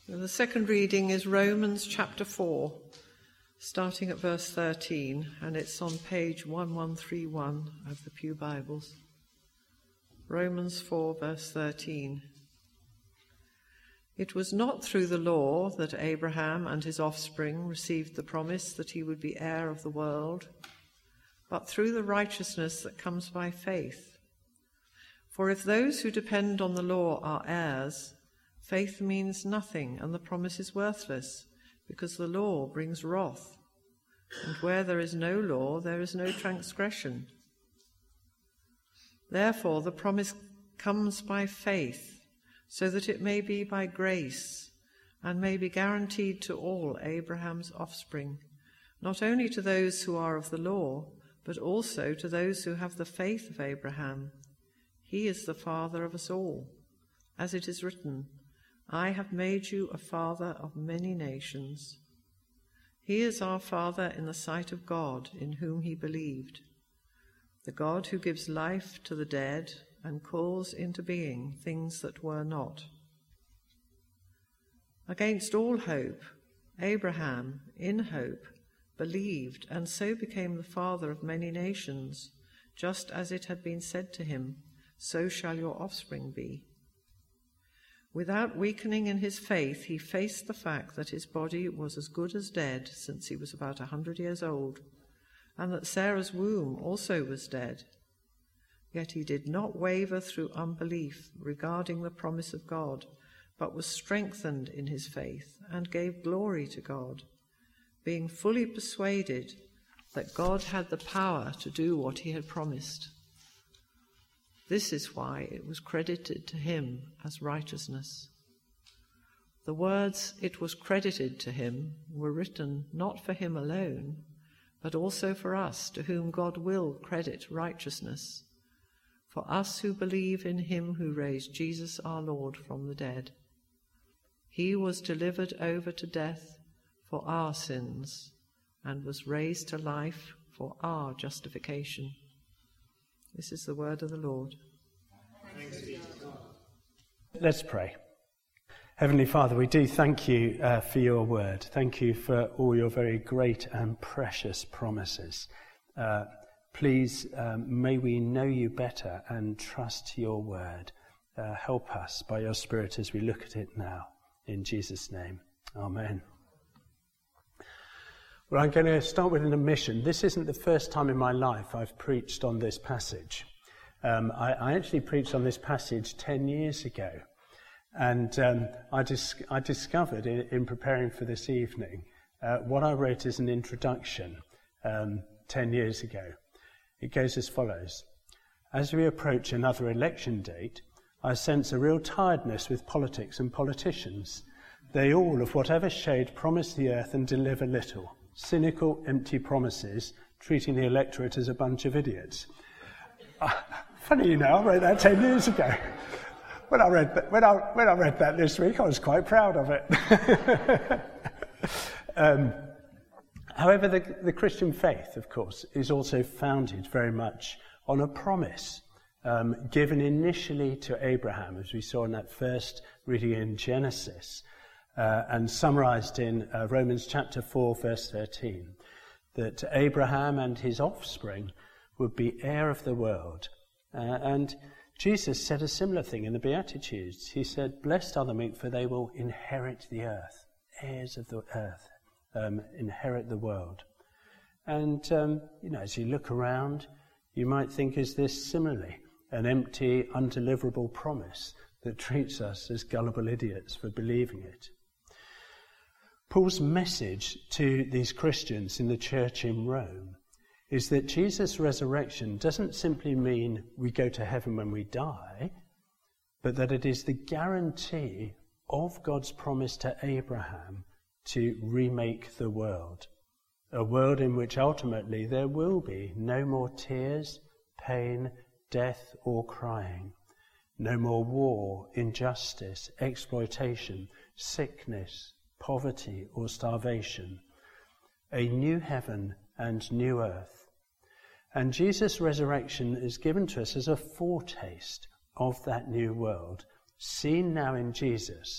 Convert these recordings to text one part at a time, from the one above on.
The second reading is Romans chapter 4, starting at verse 13, and it's on page 1131 of the Pew Bibles. Romans 4, verse 13. It was not through the law that Abraham and his offspring received the promise that he would be heir of the world, but through the righteousness that comes by faith. For if those who depend on the law are heirs, faith means nothing, and the promise is worthless, because the law brings wrath. And where there is no law, there is no transgression. Therefore, the promise comes by faith, so that it may be by grace, and may be guaranteed to all Abraham's offspring, not only to those who are of the law, but also to those who have the faith of Abraham. He is the father of us all, as it is written, I have made you a father of many nations. He is our Father in the sight of God, in whom he believed, the God who gives life to the dead and calls into being things that were not. Against all hope, Abraham, in hope, believed, and so became the father of many nations, just as it had been said to him, so shall your offspring be. Without weakening in his faith, he faced the fact that his body was as good as dead since he was about 100 years old, and that Sarah's womb also was dead. Yet he did not waver through unbelief regarding the promise of God, but was strengthened in his faith and gave glory to God, being fully persuaded that God had the power to do what he had promised. This is why it was credited to him as righteousness. The words "it was credited to him" were written not for him alone, but also for us, to whom God will credit righteousness, for us who believe in him who raised Jesus our Lord from the dead. He was delivered over to death for our sins and was raised to life for our justification. This is the word of the Lord. Thanks be to God. Let's pray. Heavenly Father, we do thank you for your word. Thank you for all your very great and precious promises. Please, may we know you better and trust your word. Help us by your Spirit as we look at it now. In Jesus' name, amen. Well, I'm going to start with an admission. This isn't the first time in my life I've preached on this passage. I actually preached on this passage 10 years ago. And I discovered in preparing for this evening what I wrote as an introduction 10 years ago. It goes as follows. As we approach another election date, I sense a real tiredness with politics and politicians. They all, of whatever shade, promise the earth and deliver little. Cynical, empty promises, treating the electorate as a bunch of idiots. Funny, I wrote that 10 years ago. When I read that this week, I was quite proud of it. However, the Christian faith, of course, is also founded very much on a promise given initially to Abraham, as we saw in that first reading in Genesis, and summarized in Romans chapter 4, verse 13, that Abraham and his offspring would be heir of the world. And Jesus said a similar thing in the Beatitudes. He said, blessed are the meek, for they will inherit the earth. Heirs of the earth inherit the world. And, as you look around, you might think, is this similarly an empty, undeliverable promise that treats us as gullible idiots for believing it? Paul's message to these Christians in the church in Rome is that Jesus' resurrection doesn't simply mean we go to heaven when we die, but that it is the guarantee of God's promise to Abraham to remake the world, a world in which ultimately there will be no more tears, pain, death or crying, no more war, injustice, exploitation, sickness, poverty or starvation, a new heaven and new earth. And Jesus' resurrection is given to us as a foretaste of that new world, seen now in Jesus,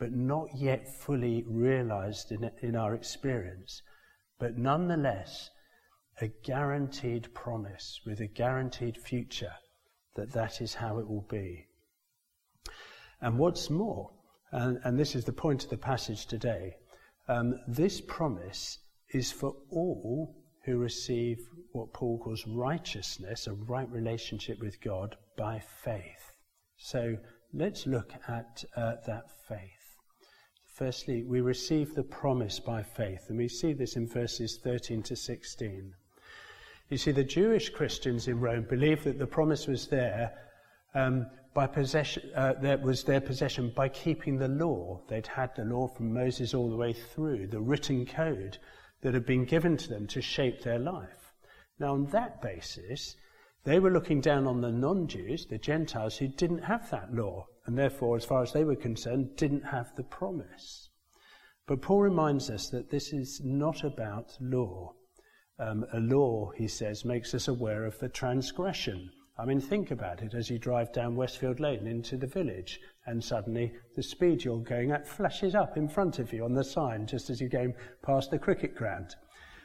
but not yet fully realized in our experience, but nonetheless a guaranteed promise with a guaranteed future that is how it will be. And what's more, and this is the point of the passage today, this promise is for all who receive what Paul calls righteousness, a right relationship with God by faith. So let's look at that faith. Firstly, we receive the promise by faith, and we see this in verses 13 to 16. You see, the Jewish Christians in Rome believed that the promise was there by possession. That was their possession by keeping the law. They'd had the law from Moses all the way through, the written code that had been given to them to shape their life. Now, on that basis, they were looking down on the non-Jews, the Gentiles, who didn't have that law, and therefore, as far as they were concerned, didn't have the promise. But Paul reminds us that this is not about law. A law, he says, makes us aware of the transgression. I mean, think about it as you drive down Westfield Lane into the village, and suddenly the speed you're going at flashes up in front of you on the sign just as you're going past the cricket ground.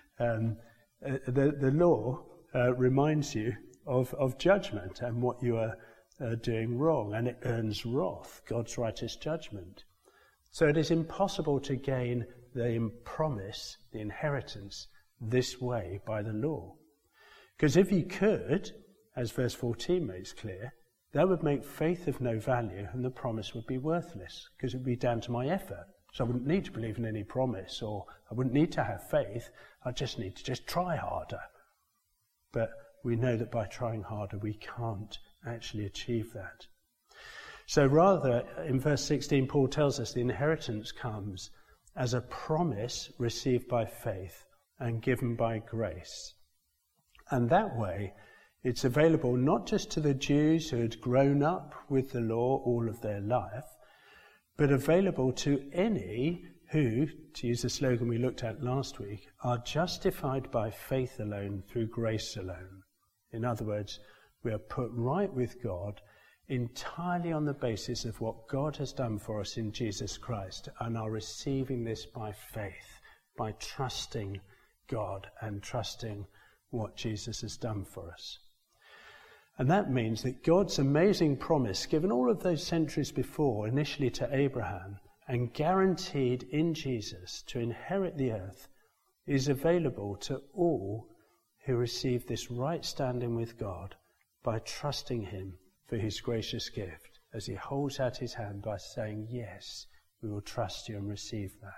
The law reminds you of judgment and what you are doing wrong, and it earns wrath, God's righteous judgment. So it is impossible to gain the promise, the inheritance, this way by the law. Because if you could, as verse 14 makes clear, that would make faith of no value and the promise would be worthless, because it would be down to my effort. So I wouldn't need to believe in any promise, or I wouldn't need to have faith. I just need to try harder. But we know that by trying harder we can't actually achieve that. So rather, in verse 16, Paul tells us the inheritance comes as a promise received by faith and given by grace. And that way, it's available not just to the Jews who had grown up with the law all of their life, but available to any who, to use the slogan we looked at last week, are justified by faith alone through grace alone. In other words, we are put right with God entirely on the basis of what God has done for us in Jesus Christ, and are receiving this by faith, by trusting God and trusting what Jesus has done for us. And that means that God's amazing promise, given all of those centuries before, initially to Abraham, and guaranteed in Jesus to inherit the earth, is available to all who receive this right standing with God by trusting him for his gracious gift, as he holds out his hand by saying, yes, we will trust you and receive that.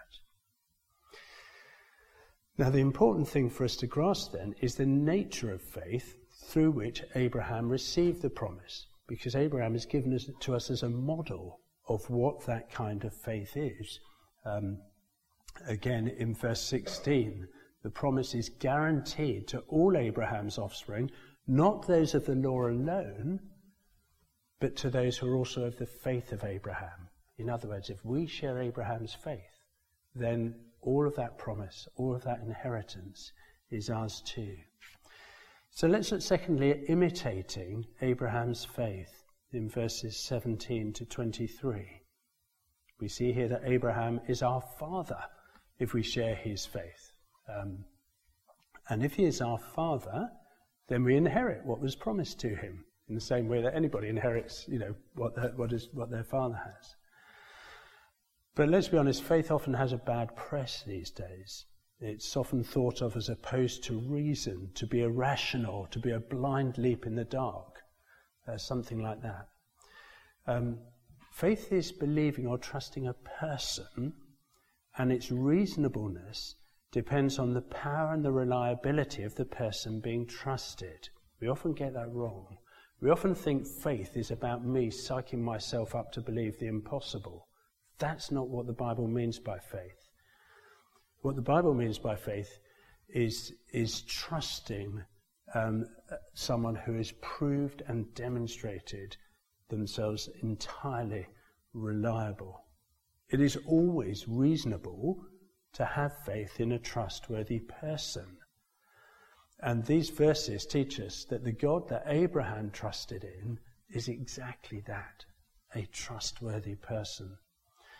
Now, the important thing for us to grasp then is the nature of faith through which Abraham received the promise, because Abraham is given to us as a model of what that kind of faith is. Again, in verse 16, the promise is guaranteed to all Abraham's offspring, not those of the law alone, but to those who are also of the faith of Abraham. In other words, if we share Abraham's faith, then all of that promise, all of that inheritance is ours too. So let's look secondly at imitating Abraham's faith in verses 17 to 23. We see here that Abraham is our father if we share his faith. And if he is our father, then we inherit what was promised to him in the same way that anybody inherits, what their father has. But let's be honest, faith often has a bad press these days. It's often thought of as opposed to reason, to be irrational, to be a blind leap in the dark, something like that. Faith is believing or trusting a person, and its reasonableness depends on the power and the reliability of the person being trusted. We often get that wrong. We often think faith is about me psyching myself up to believe the impossible. That's not what the Bible means by faith. What the Bible means by faith is trusting someone who has proved and demonstrated themselves entirely reliable. It is always reasonable to have faith in a trustworthy person. And these verses teach us that the God that Abraham trusted in is exactly that, a trustworthy person.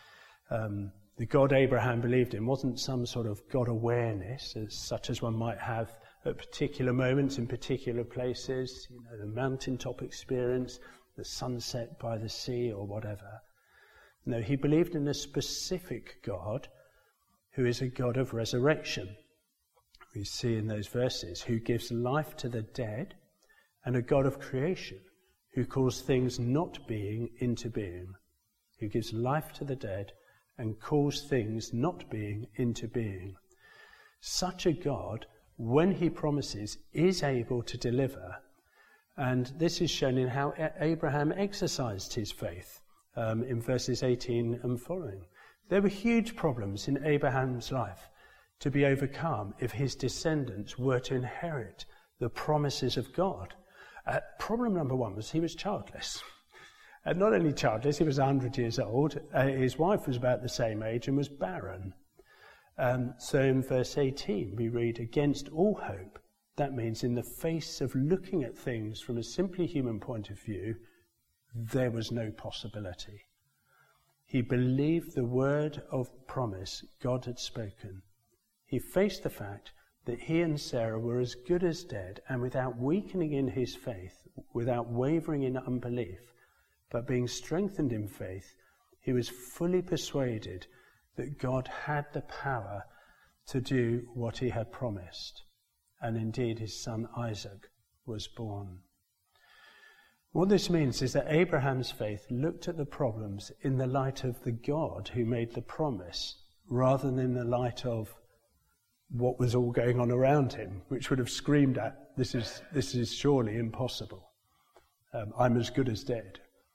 The God Abraham believed in wasn't some sort of God awareness, such as one might have at particular moments in particular places, the mountaintop experience, the sunset by the sea or whatever. No, he believed in a specific God who is a God of resurrection. We see in those verses, who gives life to the dead, and a God of creation who calls things not being into being, who gives life to the dead and calls things not being into being. Such a God, when he promises, is able to deliver. And this is shown in how Abraham exercised his faith in verses 18 and following. There were huge problems in Abraham's life to be overcome if his descendants were to inherit the promises of God. Problem number one was he was childless. Not only childless, he was 100 years old. His wife was about the same age and was barren. So in verse 18 we read, against all hope. That means in the face of looking at things from a simply human point of view, there was no possibility. He believed the word of promise God had spoken. He faced the fact that he and Sarah were as good as dead, and without weakening in his faith, without wavering in unbelief, but being strengthened in faith, he was fully persuaded that God had the power to do what he had promised. And indeed his son Isaac was born. What this means is that Abraham's faith looked at the problems in the light of the God who made the promise, rather than in the light of what was all going on around him, which would have screamed at, this is surely impossible. I'm as good as dead.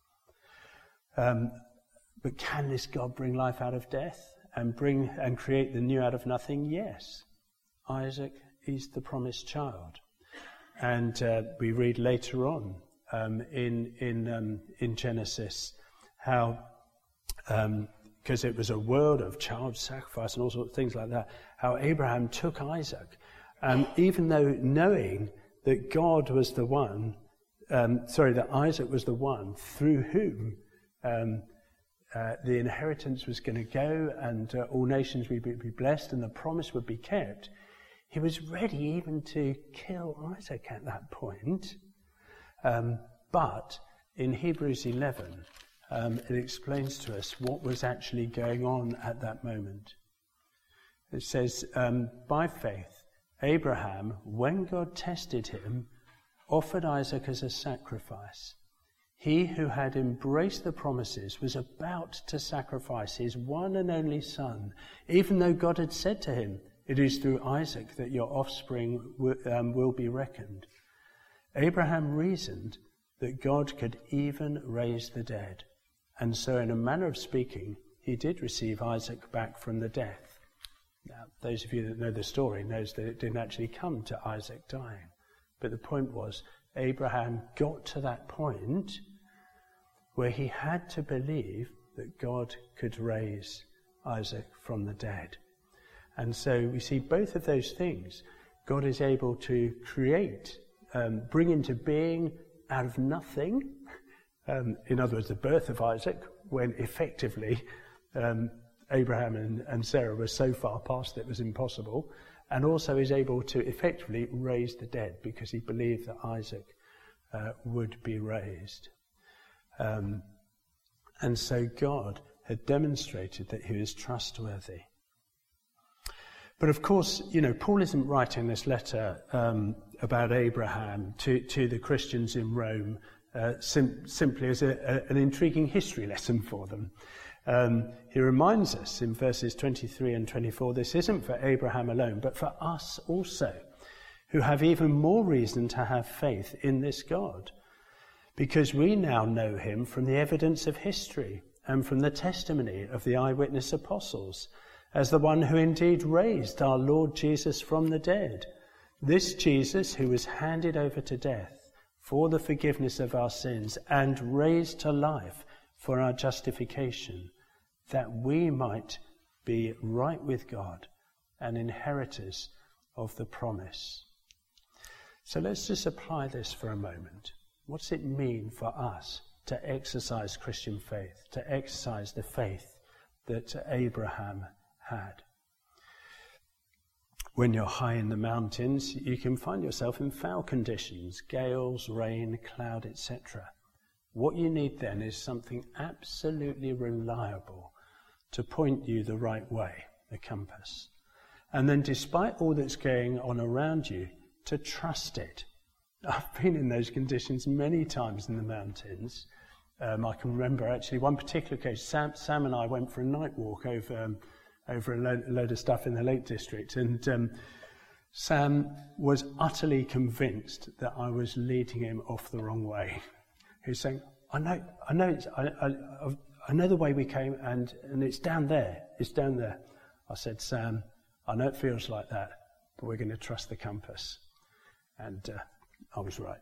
But can this God bring life out of death and create the new out of nothing? Yes. Isaac is the promised child. And we read later on in Genesis how, because it was a world of child sacrifice and all sorts of things like that, how Abraham took Isaac, even though knowing that God was the one, that Isaac was the one through whom the inheritance was going to go, and all nations would be blessed and the promise would be kept. He was ready even to kill Isaac at that point. But in Hebrews 11, it explains to us what was actually going on at that moment. It says, by faith, Abraham, when God tested him, offered Isaac as a sacrifice. He who had embraced the promises was about to sacrifice his one and only son, even though God had said to him, it is through Isaac that your offspring will be reckoned. Abraham reasoned that God could even raise the dead. And so in a manner of speaking, he did receive Isaac back from the death. Now, those of you that know the story knows that it didn't actually come to Isaac dying. But the point was, Abraham got to that point where he had to believe that God could raise Isaac from the dead. And so we see both of those things. God is able to create, bring into being out of nothing. In other words, the birth of Isaac, when effectively Abraham and Sarah were so far past it was impossible, and also is able to effectively raise the dead because he believed that Isaac would be raised. And so God had demonstrated that he was trustworthy. But of course, Paul isn't writing this letter about Abraham to the Christians in Rome simply as an intriguing history lesson for them. He reminds us in verses 23 and 24, this isn't for Abraham alone, but for us also, who have even more reason to have faith in this God, because we now know him from the evidence of history and from the testimony of the eyewitness apostles, as the one who indeed raised our Lord Jesus from the dead, this Jesus who was handed over to death for the forgiveness of our sins and raised to life for our justification, that we might be right with God and inheritors of the promise. So let's just apply this for a moment. What does it mean for us to exercise Christian faith, to exercise the faith that Abraham had. When you're high in the mountains, you can find yourself in foul conditions, gales, rain, cloud, etc. What you need then is something absolutely reliable to point you the right way, the compass. And then despite all that's going on around you, to trust it. I've been in those conditions many times in the mountains. I can remember actually one particular case. Sam and I went for a night walk over a load of stuff in the Lake District, and Sam was utterly convinced that I was leading him off the wrong way. He was saying, I know the way we came, and it's down there. It's down there. I said, Sam, I know it feels like that, but we're going to trust the compass. And I was right.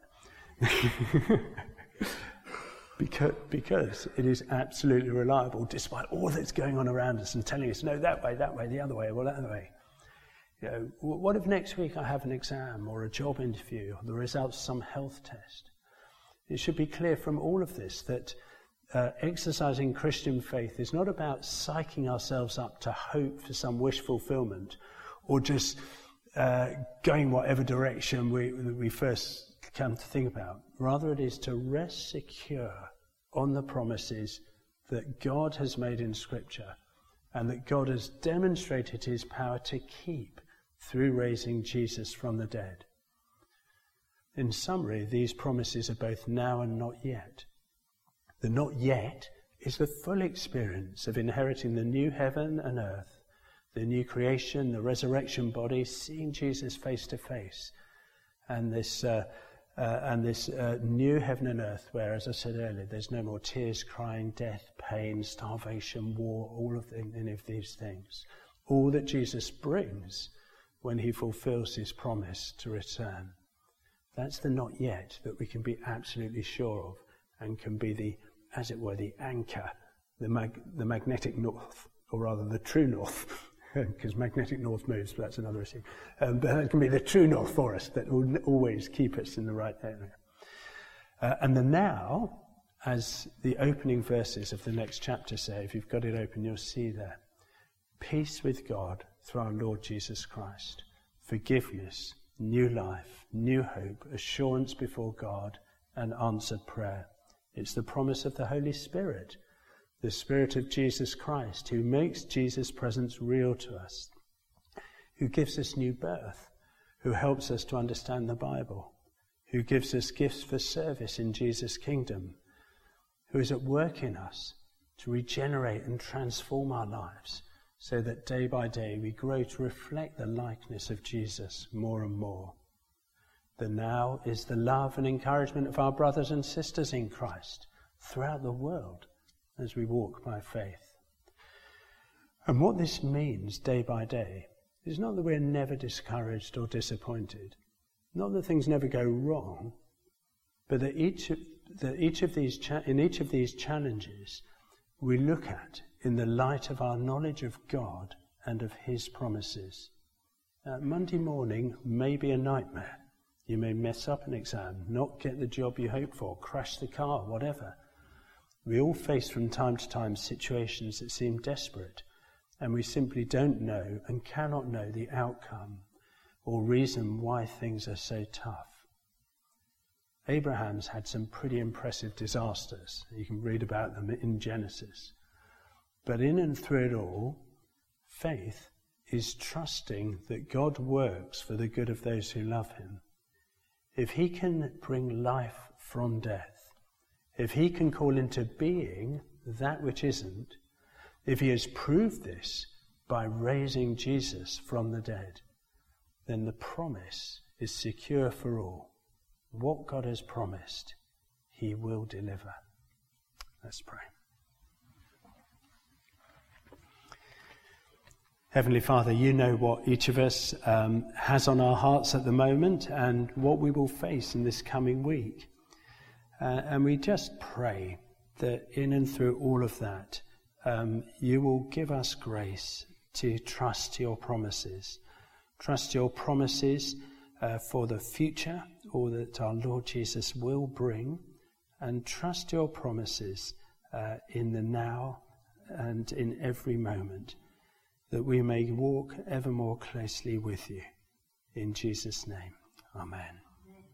Because it is absolutely reliable, despite all that's going on around us and telling us, no, that way, the other way, well, that other way. You know, what if next week I have an exam or a job interview or the results of some health test? It should be clear from all of this that exercising Christian faith is not about psyching ourselves up to hope for some wish fulfillment or just going whatever direction we first come to think about. Rather, it is to rest secure on the promises that God has made in Scripture and that God has demonstrated his power to keep through raising Jesus from the dead. In summary, these promises are both now and not yet. The not yet is the full experience of inheriting the new heaven and earth, the new creation, the resurrection body, seeing Jesus face to face, and this new heaven and earth where, as I said earlier, there's no more tears, crying, death, pain, starvation, war, any of these things. All that Jesus brings when he fulfills his promise to return. That's the not yet that we can be absolutely sure of and can be the, as it were, the anchor, the magnetic north, or rather the true north, because magnetic north moves, but that's another issue. But that can be the true north for us that will always keep us in the right area. And the now, as the opening verses of the next chapter say, if you've got it open, you'll see there. Peace with God through our Lord Jesus Christ. Forgiveness, new life, new hope, assurance before God, and answered prayer. It's the promise of the Holy Spirit, the Spirit of Jesus Christ, who makes Jesus' presence real to us, who gives us new birth, who helps us to understand the Bible, who gives us gifts for service in Jesus' kingdom, who is at work in us to regenerate and transform our lives so that day by day we grow to reflect the likeness of Jesus more and more. The now is the love and encouragement of our brothers and sisters in Christ throughout the world as we walk by faith. And what this means day by day is not that we're never discouraged or disappointed, not that things never go wrong, but that in each of these challenges we look at in the light of our knowledge of God and of his promises. Monday morning may be a nightmare. You may mess up an exam, not get the job you hoped for, crash the car, whatever. We all face from time to time situations that seem desperate, and we simply don't know and cannot know the outcome or reason why things are so tough. Abraham's had some pretty impressive disasters. You can read about them in Genesis. But in and through it all, faith is trusting that God works for the good of those who love him. If he can bring life from death, if he can call into being that which isn't, if he has proved this by raising Jesus from the dead, then the promise is secure for all. What God has promised, he will deliver. Let's pray. Heavenly Father, you know what each of us has on our hearts at the moment and what we will face in this coming week. And we just pray that in and through all of that, you will give us grace to trust your promises. Trust your promises for the future, or that our Lord Jesus will bring, and trust your promises in the now and in every moment, that we may walk ever more closely with you. In Jesus' name, amen.